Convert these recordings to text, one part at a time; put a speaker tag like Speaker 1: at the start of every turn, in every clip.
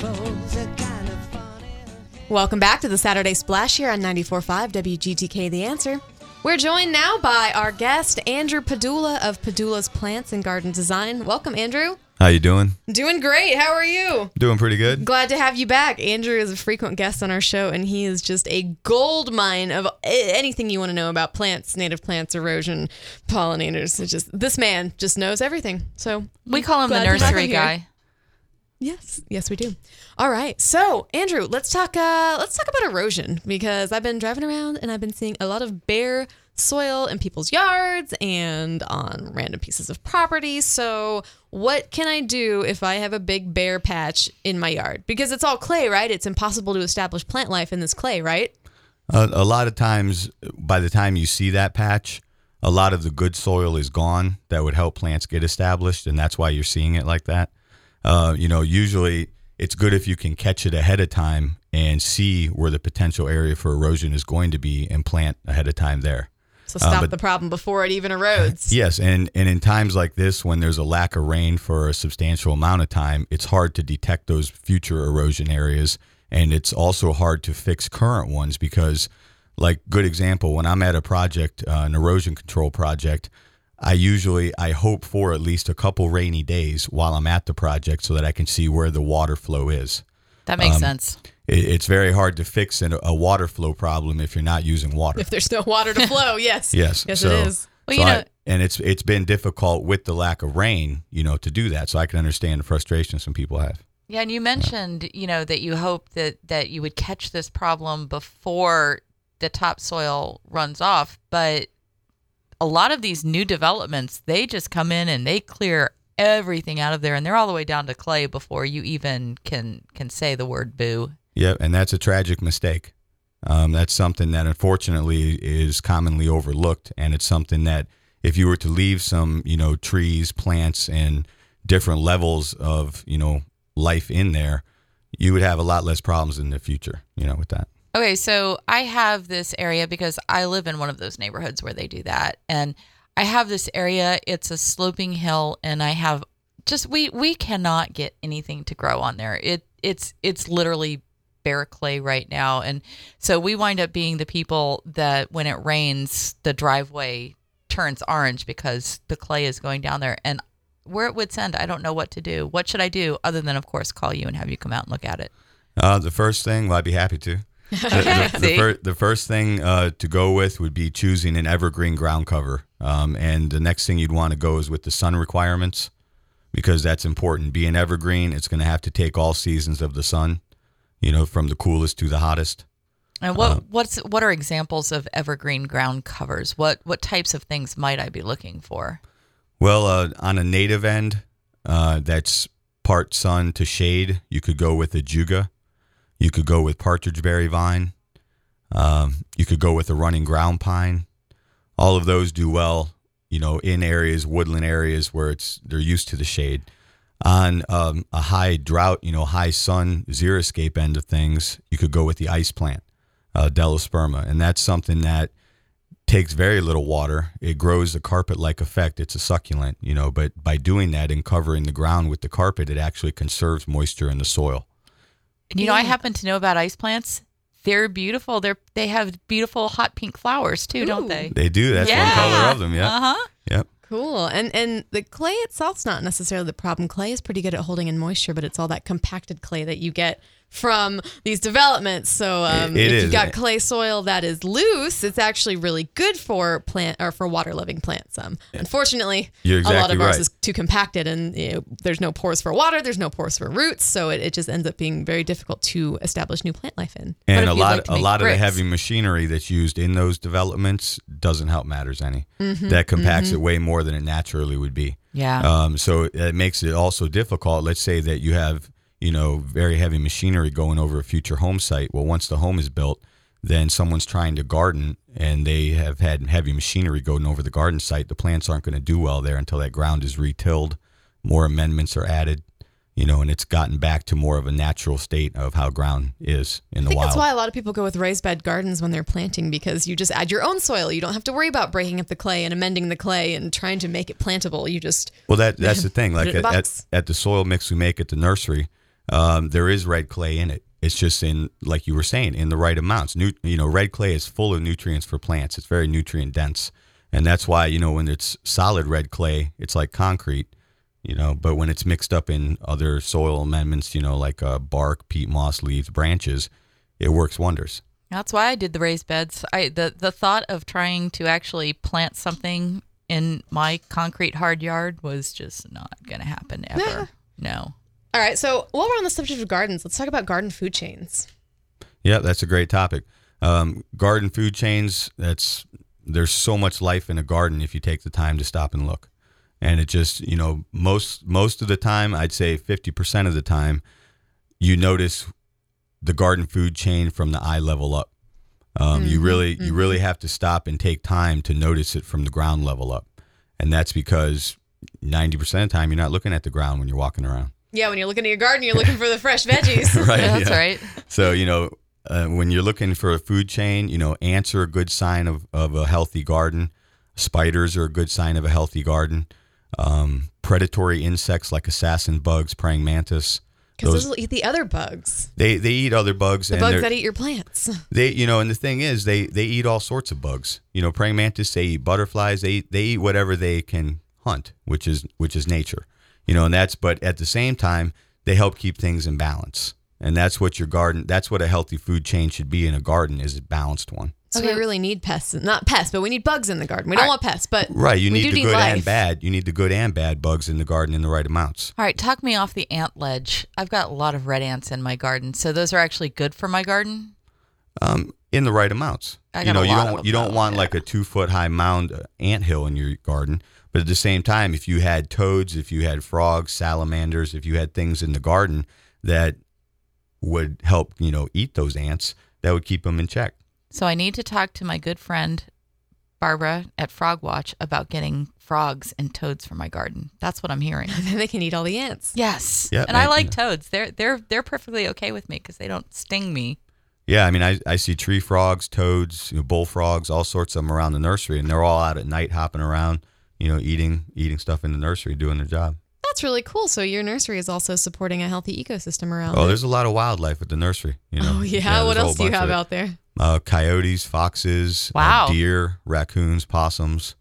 Speaker 1: Welcome back to the Saturday Splash here on 94.5 WGTK The Answer. We're joined now by our guest, Andrew Padula of Padula's Plants and Garden Design. Welcome, Andrew.
Speaker 2: How you doing?
Speaker 1: Doing great. How are you?
Speaker 2: Doing pretty good.
Speaker 1: Glad to have you back. Andrew is a frequent guest on our show, and he is just a gold mine of anything you want to know about plants, native plants, erosion, pollinators. It's just, this man just knows everything. So
Speaker 3: we call him the nursery guy.
Speaker 1: Yes, we do. All right, so Andrew, let's talk about erosion, because I've been driving around and I've been seeing a lot of bare soil in people's yards and on random pieces of property. So what can I do if I have a big bare patch in my yard? Because it's all clay, right? It's impossible to establish plant life in this clay, right?
Speaker 2: A lot of times, by the time you see that patch, a lot of the good soil is gone that would help plants get established, and that's why you're seeing it like that. Usually it's good if you can catch it ahead of time and see where the potential area for erosion is going to be and plant ahead of time there.
Speaker 1: So stop the problem before it even erodes.
Speaker 2: Yes, and in times like this, when there's a lack of rain for a substantial amount of time, it's hard to detect those future erosion areas, and it's also hard to fix current ones because, like, good example, when I'm at a project, an erosion control project, I hope for at least a couple rainy days while I'm at the project so that I can see where the water flow is.
Speaker 3: That makes sense.
Speaker 2: It's very hard to fix a water flow problem if you're not using water.
Speaker 1: If there's no water to flow, yes.
Speaker 2: Yes,
Speaker 1: it is.
Speaker 3: Well,
Speaker 2: and it's been difficult with the lack of rain, to do that. So I can understand the frustration some people have.
Speaker 3: Yeah, and you mentioned, that you hope that you would catch this problem before the topsoil runs off, but a lot of these new developments, they just come in and they clear everything out of there, and they're all the way down to clay before you even can say the word boo.
Speaker 2: Yeah, and that's a tragic mistake. That's something that unfortunately is commonly overlooked, and it's something that if you were to leave some, trees, plants, and different levels of, life in there, you would have a lot less problems in the future, with that.
Speaker 3: Okay, so I have this area because I live in one of those neighborhoods where they do that. And I have this area, it's a sloping hill, and I have just, we cannot get anything to grow on there. It's literally bare clay right now. And so we wind up being the people that when it rains, the driveway turns orange because the clay is going down there. And we're at wit's end. I don't know what to do. What should I do other than, of course, call you and have you come out and look at it?
Speaker 2: The first thing, I'd be happy to. The first thing to go with would be choosing an evergreen ground cover. And the next thing you'd want to go is with the sun requirements, because that's important. Being evergreen, it's going to have to take all seasons of the sun, from the coolest to the hottest.
Speaker 3: And what are examples of evergreen ground covers? What types of things might I be looking for?
Speaker 2: Well, on a native end, that's part sun to shade, you could go with a juga. You could go with partridgeberry vine. You could go with a running ground pine. All of those do well, in areas, woodland areas where they're used to the shade. On a high drought, high sun, xeriscape end of things, you could go with the ice plant, Delosperma. And that's something that takes very little water. It grows a carpet-like effect. It's a succulent, but by doing that and covering the ground with the carpet, it actually conserves moisture in the soil.
Speaker 3: I happen to know about ice plants. They're beautiful. They have beautiful hot pink flowers too, don't they?
Speaker 2: They do. That's one color of them. Yeah.
Speaker 3: Uh-huh.
Speaker 2: Yep.
Speaker 1: Cool. And the clay itself's not necessarily the problem. Clay is pretty good at holding in moisture, but it's all that compacted clay that you get from these developments. So if you've got clay soil that is loose, it's actually really good for water loving plants. Unfortunately,
Speaker 2: a lot
Speaker 1: of ours is too compacted, and there's no pores for water, there's no pores for roots, so it just ends up being very difficult to establish new plant life in.
Speaker 2: And a lot of the heavy machinery that's used in those developments doesn't help matters any. Mm-hmm, that compacts it way more than it naturally would be.
Speaker 3: Yeah.
Speaker 2: So it makes it also difficult. Let's say that you have very heavy machinery going over a future home site. Well, once the home is built, then someone's trying to garden and they have had heavy machinery going over the garden site. The plants aren't going to do well there until that ground is retilled. More amendments are added, and it's gotten back to more of a natural state of how ground is in the wild.
Speaker 1: I think that's why a lot of people go with raised bed gardens when they're planting, because you just add your own soil. You don't have to worry about breaking up the clay and amending the clay and trying to make it plantable. You just
Speaker 2: that's the thing. Like at the soil mix we make at the nursery, there is red clay in it. It's just in, like you were saying, in the right amounts. Red clay is full of nutrients for plants. It's very nutrient dense. And that's why, when it's solid red clay, it's like concrete, but when it's mixed up in other soil amendments, like bark, peat moss, leaves, branches, it works wonders.
Speaker 3: That's why I did the raised beds. The thought of trying to actually plant something in my concrete hard yard was just not going to happen ever. No.
Speaker 1: All right, so while we're on the subject of gardens, let's talk about garden food chains.
Speaker 2: Yeah, that's a great topic. Garden food chains, there's so much life in a garden if you take the time to stop and look. And it just, most of the time, I'd say 50% of the time, you notice the garden food chain from the eye level up. You really have to stop and take time to notice it from the ground level up. And that's because 90% of the time, you're not looking at the ground when you're walking around.
Speaker 1: Yeah, when you're looking at your garden, you're looking for the fresh veggies.
Speaker 2: Right.
Speaker 3: Yeah, that's right.
Speaker 2: So, when you're looking for a food chain, ants are a good sign of a healthy garden. Spiders are a good sign of a healthy garden. Predatory insects like assassin bugs, praying mantis.
Speaker 1: Because those will eat the other bugs.
Speaker 2: They eat other bugs.
Speaker 1: The bugs that eat your plants.
Speaker 2: And the thing is, they eat all sorts of bugs. Praying mantis, they eat butterflies. They eat whatever they can hunt, which is nature. But at the same time, they help keep things in balance. And that's what that's what a healthy food chain should be in a garden, is a balanced one.
Speaker 1: So we really need not pests, but we need bugs in the garden. We don't want pests, but
Speaker 2: right. You need the good
Speaker 1: life.
Speaker 2: and bad. You need the good and bad bugs in the garden in the right amounts.
Speaker 3: All right, talk me off the ant ledge. I've got a lot of red ants in my garden, so those are actually good for my garden.
Speaker 2: In the right amounts.
Speaker 3: You
Speaker 2: don't want like a 2-foot high mound anthill in your garden. But at the same time, if you had toads, if you had frogs, salamanders, if you had things in the garden that would help, eat those ants, that would keep them in check.
Speaker 3: So I need to talk to my good friend Barbara at Frog Watch about getting frogs and toads for my garden. That's what I'm hearing.
Speaker 1: Then they can eat all the ants.
Speaker 3: Yes.
Speaker 2: Yeah,
Speaker 3: and I like toads. They're perfectly okay with me because they don't sting me.
Speaker 2: Yeah, I mean, I see tree frogs, toads, bullfrogs, all sorts of them around the nursery, and they're all out at night hopping around, eating stuff in the nursery, doing their job.
Speaker 1: That's really cool. So your nursery is also supporting a healthy ecosystem around.
Speaker 2: Oh, there's a lot of wildlife at the nursery.
Speaker 1: Oh, yeah. What else do you have out there?
Speaker 2: Coyotes, foxes,
Speaker 3: wow.
Speaker 2: Deer, raccoons, possums.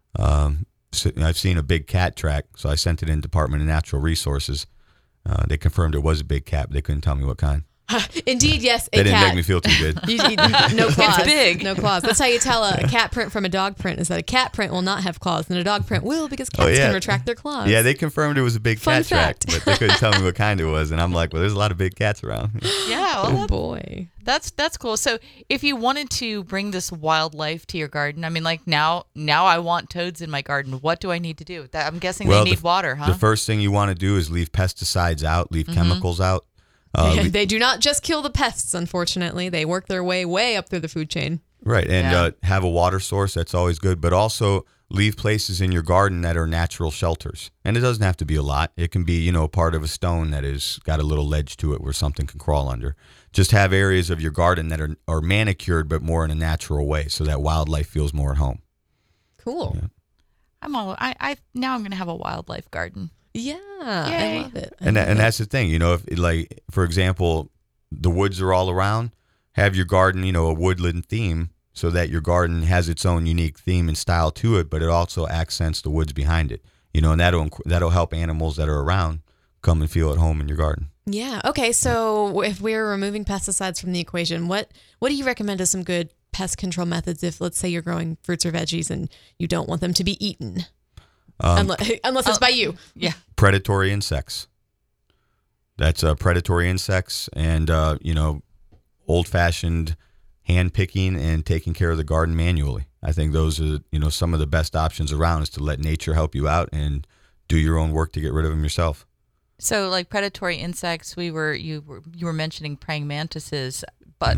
Speaker 2: I've seen a big cat track, so I sent it in Department of Natural Resources. They confirmed it was a big cat, but they couldn't tell me what kind.
Speaker 1: Indeed, yes,
Speaker 2: They didn't make me feel too good.
Speaker 1: No claws.
Speaker 3: It's big.
Speaker 1: No claws. That's how you tell a cat print from a dog print, is that a cat print will not have claws and a dog print will, because cats can retract their claws.
Speaker 2: Yeah, they confirmed it was a big cat track, but they couldn't tell me what kind it was. And I'm like, well, there's a lot of big cats around.
Speaker 3: Yeah. Well,
Speaker 1: Oh, boy.
Speaker 3: That's cool. So if you wanted to bring this wildlife to your garden, I mean, like now I want toads in my garden. What do I need to do? I'm guessing they need water, huh?
Speaker 2: The first thing you want to do is leave pesticides out, leave chemicals out.
Speaker 1: They do not just kill the pests, unfortunately. They work their way up through the food chain.
Speaker 2: Right, and have a water source. That's always good. But also leave places in your garden that are natural shelters. And it doesn't have to be a lot. It can be, part of a stone that has got a little ledge to it where something can crawl under. Just have areas of your garden that are manicured, but more in a natural way, so that wildlife feels more at home.
Speaker 1: Cool.
Speaker 2: Yeah.
Speaker 3: Now I'm going to have a wildlife garden.
Speaker 1: Yeah,
Speaker 3: Yay.
Speaker 1: I love it.
Speaker 2: And that's the thing, for example, the woods are all around. Have your garden, a woodland theme, so that your garden has its own unique theme and style to it, but it also accents the woods behind it. And that'll help animals that are around come and feel at home in your garden.
Speaker 1: Yeah. Okay. So if we're removing pesticides from the equation, what do you recommend as some good pest control methods if, let's say, you're growing fruits or veggies and you don't want them to be eaten? Unless it's by you.
Speaker 3: Yeah.
Speaker 2: Predatory insects. That's predatory insects and, old-fashioned hand picking and taking care of the garden manually. I think those are, some of the best options around, is to let nature help you out and do your own work to get rid of them yourself.
Speaker 3: So like predatory insects, you were mentioning praying mantises, but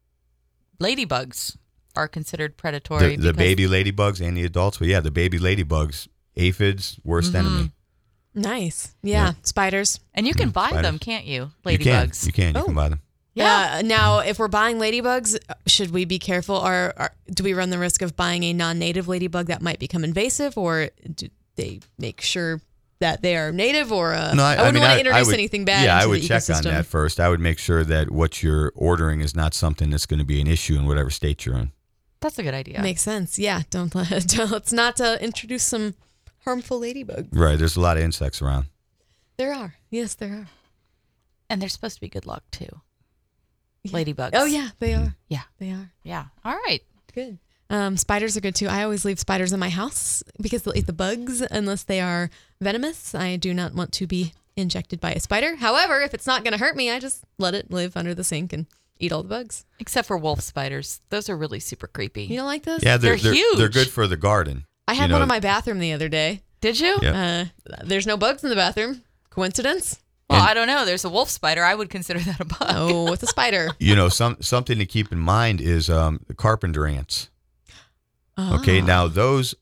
Speaker 3: ladybugs are considered predatory.
Speaker 2: The baby ladybugs and the adults. Well, yeah, the baby ladybugs, aphids, worst enemy.
Speaker 1: Nice. Yeah. Spiders.
Speaker 3: And you can buy them, can't you?
Speaker 2: Ladybugs. You can buy them.
Speaker 1: Yeah. Now, if we're buying ladybugs, should we be careful, or do we run the risk of buying a non-native ladybug that might become invasive, or do they make sure that they are native or
Speaker 2: No,
Speaker 1: I wouldn't want to introduce
Speaker 2: would-
Speaker 1: anything bad
Speaker 2: Yeah,
Speaker 1: into
Speaker 2: I would
Speaker 1: the
Speaker 2: check
Speaker 1: ecosystem.
Speaker 2: on that first. I would make sure that what you're ordering is not something that's going to be an issue in whatever state you're in.
Speaker 3: That's a good idea.
Speaker 1: Makes sense. Yeah, let's not introduce some harmful ladybugs.
Speaker 2: Right. There's a lot of insects around.
Speaker 1: There are. Yes, there are.
Speaker 3: And they're supposed to be good luck too.
Speaker 1: Yeah.
Speaker 3: Ladybugs.
Speaker 1: Oh yeah, they are.
Speaker 3: Yeah.
Speaker 1: They are.
Speaker 3: Yeah. All right.
Speaker 1: Good. Spiders are good too. I always leave spiders in my house because they'll eat the bugs unless they are venomous. I do not want to be injected by a spider. However, if it's not going to hurt me, I just let it live under the sink and eat all the bugs.
Speaker 3: Except for wolf spiders. Those are really super creepy.
Speaker 1: You don't like those?
Speaker 2: Yeah, they're
Speaker 3: huge.
Speaker 2: They're good for the garden.
Speaker 1: I had
Speaker 2: You know-
Speaker 1: one in my bathroom the other day.
Speaker 3: Did you?
Speaker 2: Yeah.
Speaker 1: There's no bugs in the bathroom. Coincidence?
Speaker 3: Well,
Speaker 2: And-
Speaker 3: I don't know. There's a wolf spider. I would consider that a bug.
Speaker 1: Oh, it's a spider.
Speaker 2: You know, something to keep in mind is the carpenter ants. Okay,
Speaker 1: Ah.
Speaker 2: now those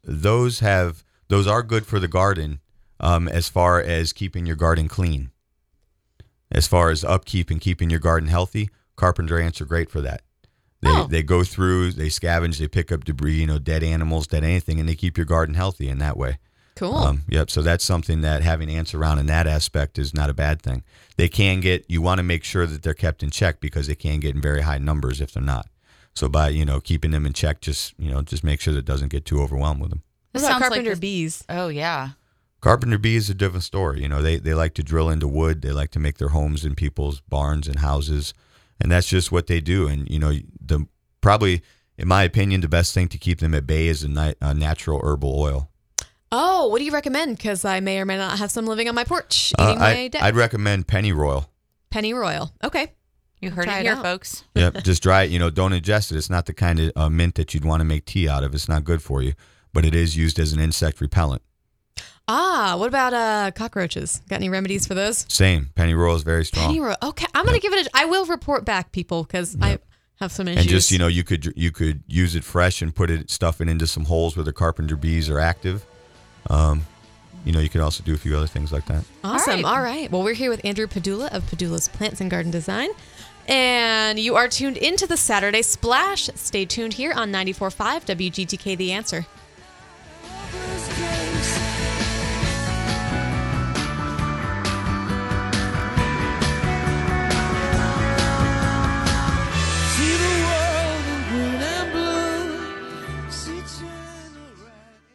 Speaker 2: are good for the garden, as far as keeping your garden clean. As far as upkeep and keeping your garden healthy, carpenter ants are great for that. They go through, they scavenge, they pick up debris, dead animals, dead anything, and they keep your garden healthy in that way.
Speaker 1: Cool.
Speaker 2: Yep. So that's something that having ants around in that aspect is not a bad thing. They can get, you want to make sure that they're kept in check because they can get in very high numbers if they're not. So by, keeping them in check, just make sure that it doesn't get too overwhelmed with them.
Speaker 1: What
Speaker 3: This
Speaker 1: about
Speaker 3: sounds like
Speaker 1: carpenter
Speaker 3: this-
Speaker 1: bees?
Speaker 3: Oh, yeah.
Speaker 2: Carpenter bee is a different story. They like to drill into wood. They like to make their homes in people's barns and houses. And that's just what they do. And, probably, in my opinion, the best thing to keep them at bay is a natural herbal oil.
Speaker 1: Oh, what do you recommend? Because I may or may not have some living on my porch eating my deck.
Speaker 2: I'd recommend pennyroyal.
Speaker 1: Pennyroyal. Okay.
Speaker 3: You heard
Speaker 1: Try
Speaker 3: it
Speaker 1: it
Speaker 3: here,
Speaker 1: out.
Speaker 3: folks.
Speaker 2: Yep, just dry it. Don't ingest it. It's not the kind of mint that you'd want to make tea out of. It's not good for you. But it is used as an insect repellent.
Speaker 1: Ah, what about cockroaches? Got any remedies for those?
Speaker 2: Same. Pennyroyal is very strong.
Speaker 1: Pennyroyal. Okay, I'm gonna give it. I will report back, people, because I have some issues.
Speaker 2: And just you could use it fresh and stuff it into some holes where the carpenter bees are active. You could also do a few other things like that.
Speaker 1: Awesome.
Speaker 3: All right.
Speaker 1: All right. Well, we're here with Andrew Padula of Padula's Plants and Garden Design. And you are tuned into the Saturday Splash. Stay tuned here on 94.5 WGTK The Answer.